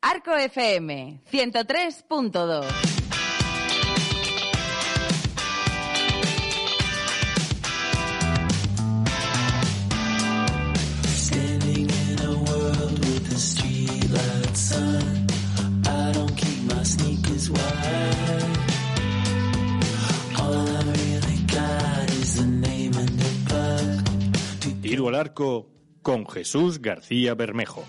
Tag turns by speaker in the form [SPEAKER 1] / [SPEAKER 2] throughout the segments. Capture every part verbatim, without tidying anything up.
[SPEAKER 1] Arco F M ciento tres punto dos.
[SPEAKER 2] Tiro al arco con Jesús García Bermejo.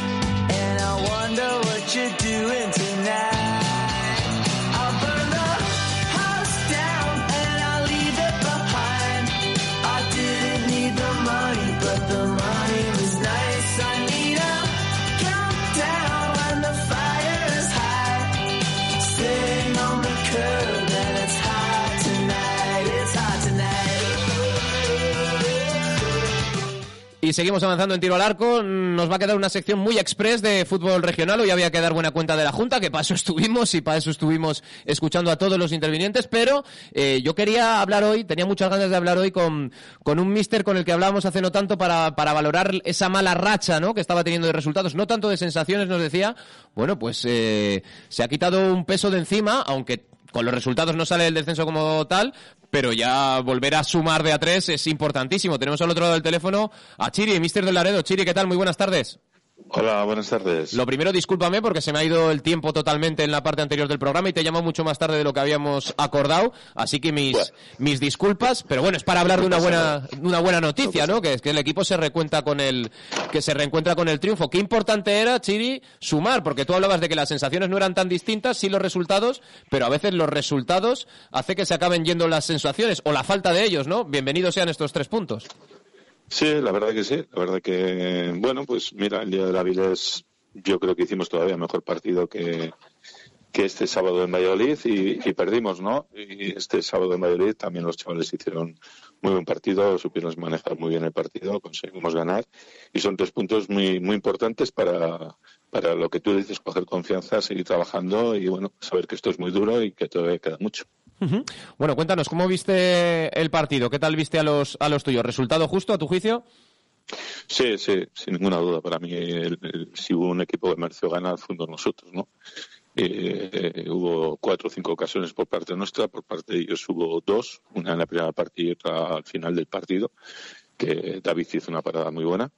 [SPEAKER 3] Y seguimos avanzando en tiro al arco. Nos va a quedar una sección muy express de fútbol regional. Hoy había que dar buena cuenta de la Junta, que para eso estuvimos y para eso estuvimos escuchando a todos los intervinientes. Pero eh, yo quería hablar hoy, tenía muchas ganas de hablar hoy con, con un míster con el que hablábamos hace no tanto para, para valorar esa mala racha, ¿no?, que estaba teniendo de resultados, no tanto de sensaciones. Nos decía, bueno, pues eh, se ha quitado un peso de encima, aunque con los resultados no sale el descenso como tal, pero ya volver a sumar de a tres es importantísimo. Tenemos al otro lado del teléfono a Chiri, míster del Laredo. Chiri, ¿qué tal? Muy buenas tardes.
[SPEAKER 4] Hola, buenas tardes.
[SPEAKER 3] Lo primero, discúlpame porque se me ha ido el tiempo totalmente en la parte anterior del programa y te llamo mucho más tarde de lo que habíamos acordado, así que mis bueno. mis disculpas, pero bueno, es para hablar de una buena una buena noticia, ¿no? Que es que el equipo se reencuentra con el que se reencuentra con el triunfo. Qué importante era, Chiri, sumar, porque tú hablabas de que las sensaciones no eran tan distintas, sí los resultados, pero a veces los resultados hace que se acaben yendo las sensaciones o la falta de ellos, ¿no? Bienvenidos sean estos tres puntos.
[SPEAKER 4] Sí, la verdad que sí, la verdad que, bueno, pues mira, el día del Avilés yo creo que hicimos todavía mejor partido que, que este sábado en Valladolid y, y perdimos, ¿no? Y este sábado en Valladolid también los chavales hicieron muy buen partido, supieron manejar muy bien el partido, conseguimos ganar y son tres puntos muy muy importantes para, para lo que tú dices, coger confianza, seguir trabajando y, bueno, saber que esto es muy duro y que todavía queda mucho.
[SPEAKER 3] Uh-huh. Bueno, cuéntanos, ¿cómo viste el partido? ¿Qué tal viste a los a los tuyos? ¿Resultado justo a tu juicio?
[SPEAKER 4] Sí, sí, sin ninguna duda. Para mí, el, el, si hubo un equipo que mereció ganar, fuimos nosotros, ¿no? Eh, eh, hubo cuatro o cinco ocasiones por parte nuestra, por parte de ellos hubo dos, una en la primera parte y otra al final del partido, que David hizo una parada muy buena.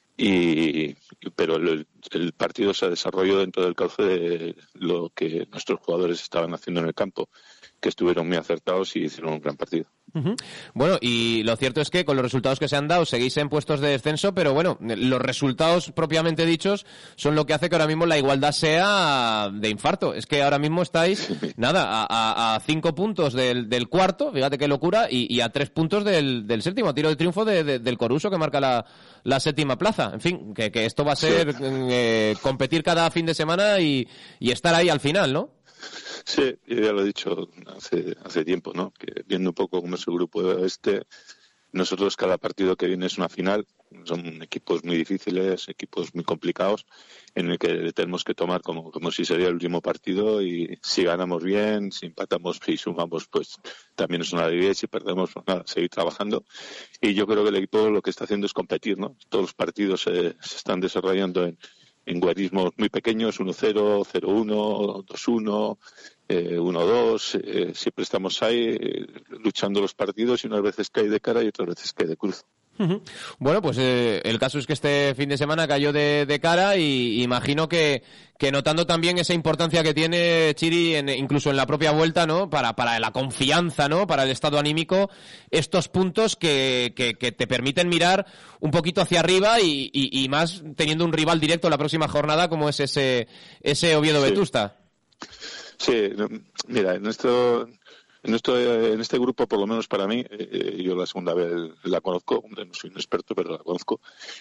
[SPEAKER 4] Y pero el, el partido se desarrolló dentro del cauce de lo que nuestros jugadores estaban haciendo en el campo, que estuvieron muy acertados y hicieron un gran partido.
[SPEAKER 3] Uh-huh. Bueno, y lo cierto es que con los resultados que se han dado seguís en puestos de descenso, pero bueno, los resultados propiamente dichos son lo que hace que ahora mismo la igualdad sea de infarto. Es que ahora mismo estáis, nada, a, a, a cinco puntos del, del cuarto, fíjate qué locura, y, y a tres puntos del, del séptimo, tiro de triunfo de, de, del Coruso, que marca la, la séptima plaza. En fin, que, que esto va a ser sí. eh, competir cada fin de semana y, y estar ahí al final, ¿no?
[SPEAKER 4] Sí, yo ya lo he dicho hace hace tiempo, ¿no? Que viendo un poco cómo es el grupo este, nosotros cada partido que viene es una final, son equipos muy difíciles, equipos muy complicados, en el que tenemos que tomar como, como si sería el último partido y si ganamos bien, si empatamos y sumamos, pues también es una alegría y si perdemos, pues nada, seguir trabajando. Y yo creo que el equipo lo que está haciendo es competir, ¿no? Todos los partidos se, se están desarrollando en en guarismos muy pequeños, uno cero, cero uno, dos uno, eh, uno dos, eh, siempre estamos ahí eh, luchando los partidos y unas veces cae de cara y otras veces cae de cruz.
[SPEAKER 3] Uh-huh. Bueno, pues eh, el caso es que este fin de semana cayó de, de cara y imagino que, que notando también esa importancia que tiene Chiri en, incluso en la propia vuelta, ¿no? Para, para la confianza, ¿no? Para el estado anímico, estos puntos que, que, que te permiten mirar un poquito hacia arriba y, y, y más teniendo un rival directo la próxima jornada como es ese, ese Oviedo
[SPEAKER 4] sí.
[SPEAKER 3] Vetusta.
[SPEAKER 4] Sí, mira, en esto... En, esto, en este grupo, por lo menos para mí, eh, yo la segunda vez la conozco, hombre, no soy un experto, pero la conozco,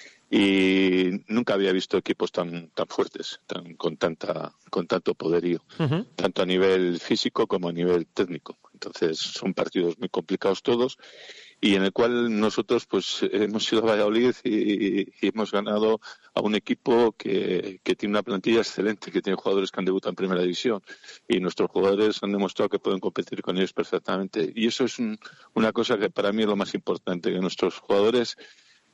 [SPEAKER 4] y nunca había visto equipos tan tan fuertes, tan con tanta con tanto poderío, uh-huh. tanto a nivel físico como a nivel técnico. Entonces son partidos muy complicados todos, y en el cual nosotros pues hemos ido a Valladolid y, y hemos ganado a un equipo que, que tiene una plantilla excelente, que tiene jugadores que han debutado en primera división y nuestros jugadores han demostrado que pueden competir con ellos perfectamente. Y eso es un, una cosa que para mí es lo más importante, que nuestros jugadores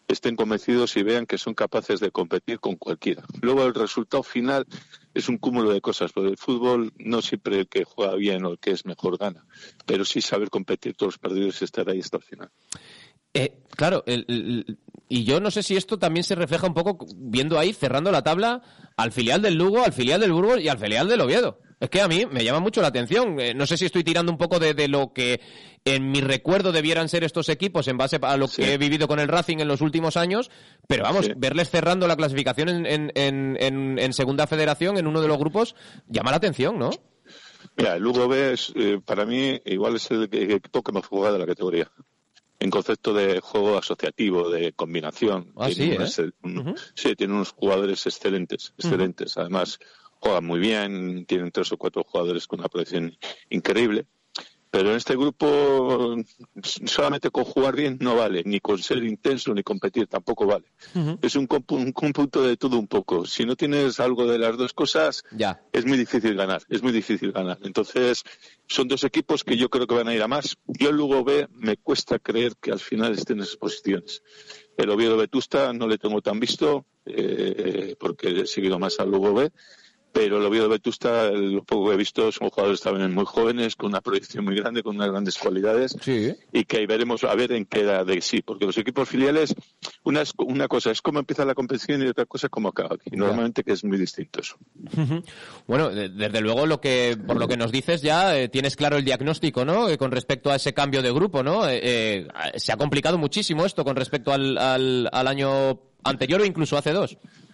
[SPEAKER 4] estén convencidos y vean que son capaces de competir con cualquiera. Luego el resultado final es un cúmulo de cosas, porque el fútbol no siempre el que juega bien o el que es mejor gana, pero sí saber competir todos los partidos y estar ahí hasta el final.
[SPEAKER 3] Eh, claro, el, el, y yo no sé si esto también se refleja un poco viendo ahí, cerrando la tabla, al filial del Lugo, al filial del Burgos y al filial del Oviedo. Es que a mí me llama mucho la atención. Eh, no sé si estoy tirando un poco de, de lo que en mi recuerdo debieran ser estos equipos en base a lo sí. que he vivido con el Racing en los últimos años, pero vamos, sí. verles cerrando la clasificación en, en, en, en, en Segunda Federación, en uno de los grupos, llama la atención, ¿no?
[SPEAKER 4] Mira, el Lugo B es, eh, para mí, igual es el, el equipo que más juega de la categoría. En concepto de juego asociativo, de combinación.
[SPEAKER 3] Ah, sí,
[SPEAKER 4] unos,
[SPEAKER 3] ¿eh?
[SPEAKER 4] un,
[SPEAKER 3] uh-huh.
[SPEAKER 4] Sí, tiene unos jugadores excelentes, excelentes. Uh-huh. Además, juegan muy bien, tienen tres o cuatro jugadores con una proyección increíble. Pero en este grupo, solamente con jugar bien no vale, ni con ser intenso ni competir tampoco vale. Uh-huh. Es un, un cómputo de todo un poco. Si no tienes algo de las dos cosas,
[SPEAKER 3] ya.
[SPEAKER 4] es muy difícil ganar, es muy difícil ganar. Entonces, son dos equipos que yo creo que van a ir a más. Yo el Lugo B me cuesta creer que al final estén en esas posiciones. El Oviedo Vetusta no le tengo tan visto, eh, porque he seguido más al Lugo B. Pero el Oviedo Vetusta, lo poco que he visto, son jugadores también muy jóvenes, con una proyección muy grande, con unas grandes cualidades,
[SPEAKER 3] sí.
[SPEAKER 4] y que ahí veremos a ver en qué edad de sí, porque los equipos filiales, una, es, una cosa es cómo empieza la competición y otra cosa es cómo acaba, y normalmente que es muy distinto eso.
[SPEAKER 3] Bueno, desde luego, lo que por lo que nos dices ya, eh, tienes claro el diagnóstico, ¿no?, eh, con respecto a ese cambio de grupo, ¿no? Eh, eh, se ha complicado muchísimo esto con respecto al, al, al año anterior o incluso hace dos.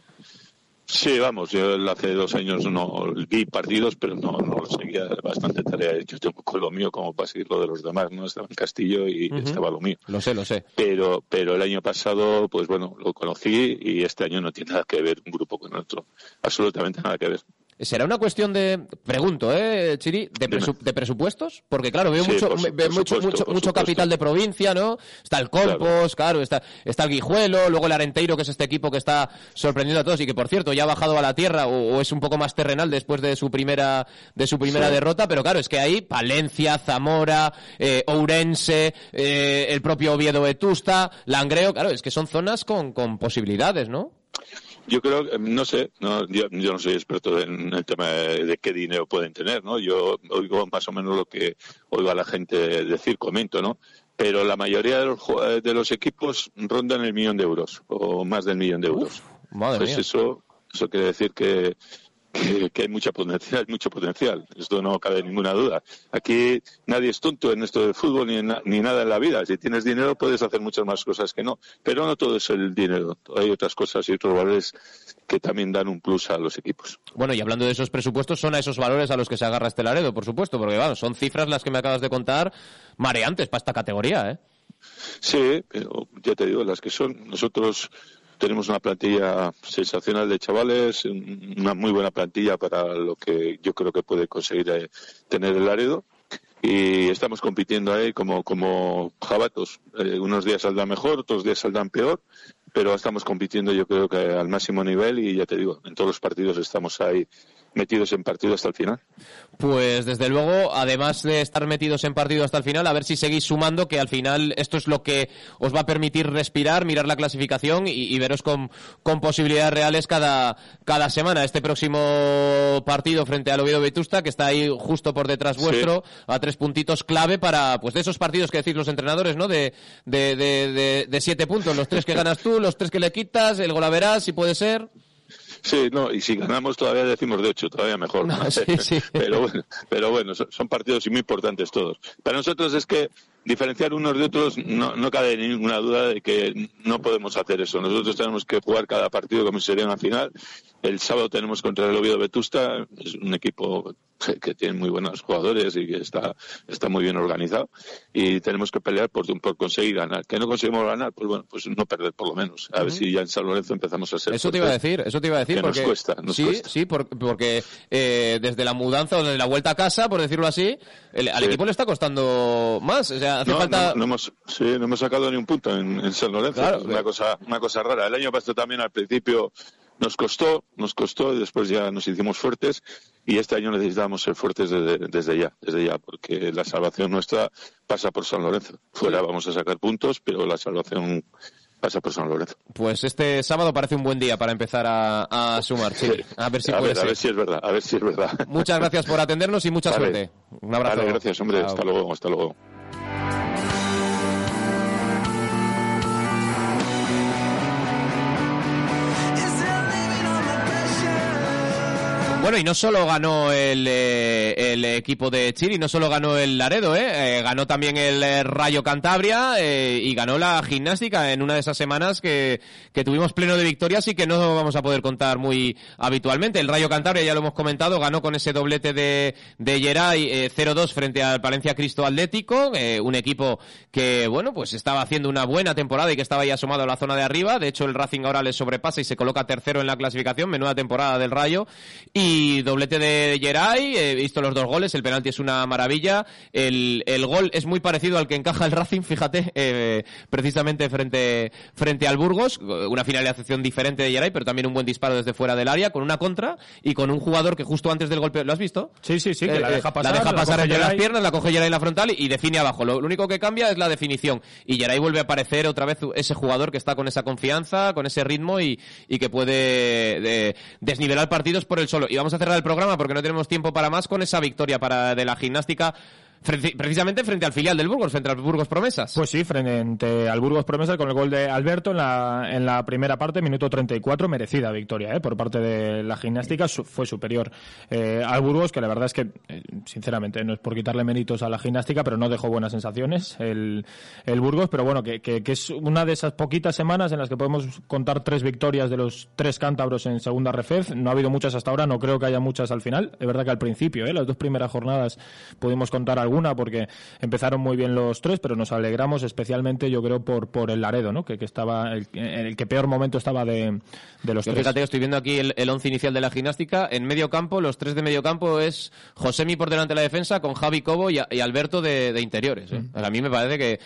[SPEAKER 4] Sí, vamos, yo hace dos años no vi partidos, pero no, no lo seguía, bastante tarea. Yo tengo con lo mío como para seguir lo de los demás, ¿no? Estaba en Castillo y uh-huh. estaba lo mío.
[SPEAKER 3] Lo sé, lo sé.
[SPEAKER 4] Pero, pero el año pasado, pues bueno, lo conocí y este año no tiene nada que ver un grupo con otro. Absolutamente nada que ver.
[SPEAKER 3] ¿Será una cuestión de, pregunto, eh, Chiri, de, presu- de presupuestos? Porque claro, veo
[SPEAKER 4] sí,
[SPEAKER 3] mucho,
[SPEAKER 4] por,
[SPEAKER 3] veo
[SPEAKER 4] por
[SPEAKER 3] mucho,
[SPEAKER 4] supuesto,
[SPEAKER 3] mucho, mucho capital de provincia, ¿no? Está el Compos, claro, claro está, está el Guijuelo, luego el Arenteiro, que es este equipo que está sorprendiendo a todos y que, por cierto, ya ha bajado a la tierra o, o es un poco más terrenal después de su primera, de su primera sí. derrota, pero claro, es que hay Palencia, Zamora, eh, Ourense, eh, el propio Oviedo Vetusta, Langreo, claro, es que son zonas con, con posibilidades, ¿no?
[SPEAKER 4] Yo creo, no sé, no, yo, yo no soy experto en el tema de, de qué dinero pueden tener, ¿no? Yo oigo más o menos lo que oigo a la gente decir, comento, ¿no? Pero la mayoría de los, de los equipos rondan el millón de euros, o más del millón de euros.
[SPEAKER 3] Uf, madre
[SPEAKER 4] pues
[SPEAKER 3] mía.
[SPEAKER 4] eso, eso quiere decir que, que, que hay mucha potencial, mucho potencial. Esto no cabe ninguna duda. Aquí nadie es tonto en esto del fútbol ni, en, ni nada en la vida. Si tienes dinero puedes hacer muchas más cosas que no. Pero no todo es el dinero. Hay otras cosas y otros valores que también dan un plus a los equipos.
[SPEAKER 3] Bueno, y hablando de esos presupuestos, son a esos valores a los que se agarra este Laredo, por supuesto, porque bueno, son cifras las que me acabas de contar mareantes para esta categoría, ¿eh?
[SPEAKER 4] Sí, pero ya te digo, las que son. Nosotros tenemos una plantilla sensacional de chavales, una muy buena plantilla para lo que yo creo que puede conseguir eh, tener el Laredo. Y estamos compitiendo ahí como, como jabatos. Eh, unos días saldrán mejor, otros días saldrán peor, pero estamos compitiendo yo creo que al máximo nivel y ya te digo, en todos los partidos estamos ahí metidos en partido hasta el final.
[SPEAKER 3] Pues desde luego, además de estar metidos en partido hasta el final, a ver si seguís sumando, que al final esto es lo que os va a permitir respirar, mirar la clasificación y, y veros con, con posibilidades reales cada, cada semana. Este próximo partido frente al Oviedo Vetusta, que está ahí justo por detrás vuestro, sí. a tres puntitos clave para, pues de esos partidos que decís los entrenadores, ¿no? De, de, de, de, de siete puntos, los tres que ganas tú, los tres que le quitas, el golaveras, si puede ser.
[SPEAKER 4] Sí, no, y si ganamos todavía decimos de ocho, todavía mejor.
[SPEAKER 3] No, sí, sí.
[SPEAKER 4] Pero bueno, pero bueno, son partidos muy importantes todos. Para nosotros es que diferenciar unos de otros no, no cabe ninguna duda de que no podemos hacer eso. Nosotros tenemos que jugar cada partido como si sería una final. El sábado tenemos contra el Oviedo Vetusta, es un equipo que, que tiene muy buenos jugadores y que está, está muy bien organizado y tenemos que pelear por, por conseguir ganar. Que no conseguimos ganar, pues bueno, pues no perder por lo menos. A uh-huh. ver si ya en San Lorenzo empezamos a ser
[SPEAKER 3] Eso te iba a decir, eso te iba a decir.
[SPEAKER 4] Que
[SPEAKER 3] porque,
[SPEAKER 4] nos cuesta, nos
[SPEAKER 3] sí,
[SPEAKER 4] cuesta.
[SPEAKER 3] Sí, porque, porque eh, desde la mudanza o desde la vuelta a casa, por decirlo así, el, al
[SPEAKER 4] sí.
[SPEAKER 3] equipo le está costando más. O sea, hace
[SPEAKER 4] no,
[SPEAKER 3] falta...
[SPEAKER 4] no, no, hemos, sí, no hemos sacado ni un punto en, en San Lorenzo.
[SPEAKER 3] Claro,
[SPEAKER 4] es una, cosa, una cosa rara. El año pasado también al principio nos costó, nos costó y después ya nos hicimos fuertes y este año necesitamos ser fuertes desde, desde ya, desde ya, porque la salvación nuestra pasa por San Lorenzo. Fuera vamos a sacar puntos, pero la salvación pasa por San Lorenzo.
[SPEAKER 3] Pues este sábado parece un buen día para empezar a, a sumar, Chiri. A ver si
[SPEAKER 4] a
[SPEAKER 3] puede
[SPEAKER 4] ver,
[SPEAKER 3] ser.
[SPEAKER 4] A ver si es verdad, a ver si es verdad.
[SPEAKER 3] Muchas gracias por atendernos y mucha
[SPEAKER 4] vale.
[SPEAKER 3] suerte. Un abrazo.
[SPEAKER 4] Vale, gracias, hombre.
[SPEAKER 3] Chao.
[SPEAKER 4] Hasta luego, hasta luego.
[SPEAKER 3] Bueno, y no solo ganó el, eh, el equipo de Chiri, no solo ganó el Laredo, eh, eh ganó también el eh, Rayo Cantabria eh, y ganó la Gimnástica en una de esas semanas que, que tuvimos pleno de victorias y que no vamos a poder contar muy habitualmente. El Rayo Cantabria, ya lo hemos comentado, ganó con ese doblete de, de Geray eh, cero dos frente al Palencia Cristo Atlético, eh, un equipo que, bueno, pues estaba haciendo una buena temporada y que estaba ya asomado a la zona de arriba. De hecho, el Racing ahora le sobrepasa y se coloca tercero en la clasificación, menuda temporada del Rayo. Y Y doblete de Geray, he visto los dos goles, el penalti es una maravilla, el, el gol es muy parecido al que encaja el Racing, fíjate, eh, precisamente frente, frente al Burgos, una finalización diferente de Geray, pero también un buen disparo desde fuera del área, con una contra y con un jugador que justo antes del golpe, ¿lo has visto?
[SPEAKER 5] Sí, sí, sí, que eh, la deja pasar.
[SPEAKER 3] La deja pasar
[SPEAKER 5] la
[SPEAKER 3] entre
[SPEAKER 5] Geray.
[SPEAKER 3] las piernas, la coge Geray en la frontal y, y define abajo. Lo, lo único que cambia es la definición. Y Geray vuelve a aparecer otra vez ese jugador que está con esa confianza, con ese ritmo y, y que puede de, desnivelar partidos por el solo. Y vamos a cerrar el programa porque no tenemos tiempo para más con esa victoria para de la Gimnástica precisamente frente al filial del Burgos, frente al Burgos Promesas.
[SPEAKER 5] Pues sí, frente al Burgos Promesas con el gol de Alberto en la, en la primera parte, minuto treinta y cuatro, merecida victoria ¿eh? por parte de la Gimnástica, su, fue superior eh, al Burgos, que la verdad es que, eh, sinceramente, no es por quitarle méritos a la Gimnástica, pero no dejó buenas sensaciones el, el Burgos, pero bueno, que, que, que es una de esas poquitas semanas en las que podemos contar tres victorias de los tres cántabros en segunda Refez. No ha habido muchas hasta ahora, no creo que haya muchas al final. Es verdad que al principio, ¿eh? las dos primeras jornadas pudimos contar alguna porque empezaron muy bien los tres, pero nos alegramos especialmente, yo creo, por por el Laredo, ¿no? Que, que estaba el, el que peor momento estaba de, de los
[SPEAKER 3] yo
[SPEAKER 5] tres.
[SPEAKER 3] Fíjate, estoy viendo aquí el, el once inicial de la Gimnástica. En medio campo, los tres de medio campo es Josemi por delante de la defensa con Javi Cobo y, y Alberto de, de interiores. ¿eh? Mm. A mí me parece que,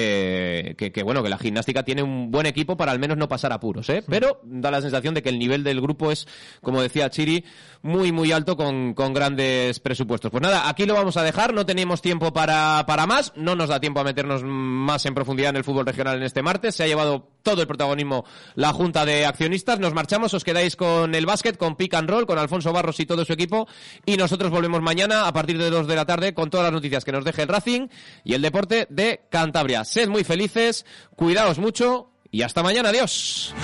[SPEAKER 3] eh, que, que bueno que la Gimnástica tiene un buen equipo para al menos no pasar apuros, ¿eh? Mm. Pero da la sensación de que el nivel del grupo es, como decía Chiri, muy muy alto con, con grandes presupuestos. Pues nada, aquí lo vamos a dejar, no tenemos tiempo para, para más, no nos da tiempo a meternos más en profundidad en el fútbol regional en este martes, se ha llevado todo el protagonismo la Junta de Accionistas, nos marchamos, os quedáis con el básquet, con Pick and Roll, con Alfonso Barros y todo su equipo, y nosotros volvemos mañana a partir de dos de la tarde con todas las noticias que nos deje el Racing y el deporte de Cantabria. Sed muy felices, cuidaos mucho y hasta mañana, adiós.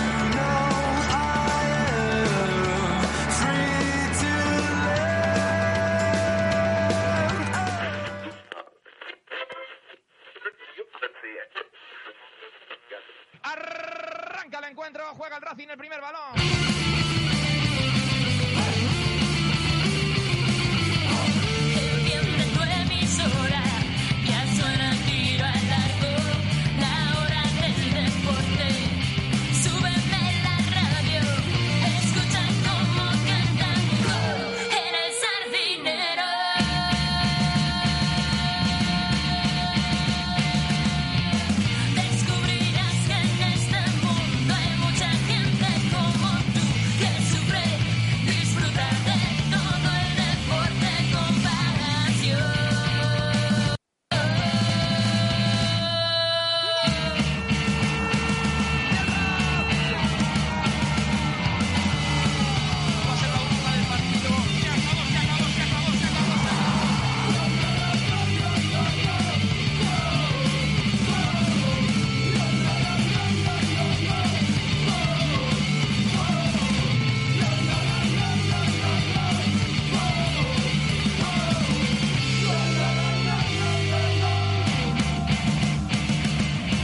[SPEAKER 6] Arranca el encuentro, juega el Racing el primer balón.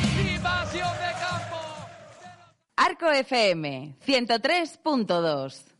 [SPEAKER 1] Arco F M ciento tres punto dos.